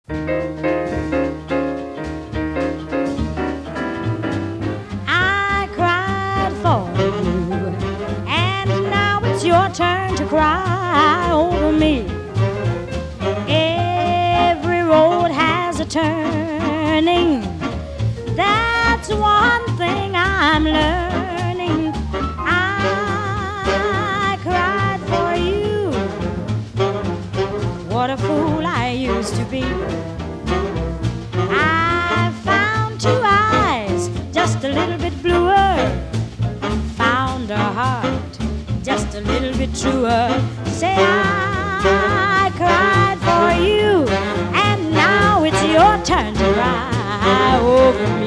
I cried for you, and now it's your turn to cry over me. Every road has a turning. That's one thing I'm learning. I cried for you. What a fool I used to be. I found two eyes just a little bit bluer, found a heart just a little bit truer. Say I cried for you, and now it's your turn to cry over me.